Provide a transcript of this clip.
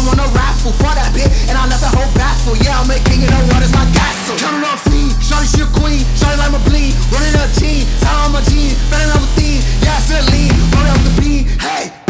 won a raffle for that bit, and I left the whole baffle. Yeah, I'm a king, and the water's my castle. Counting on fiend, shawty she a queen, shawty like my bling, running a team, how I'm a team, fanning out with theme. Yeah, I feel lean, rolling up the beam. Hey.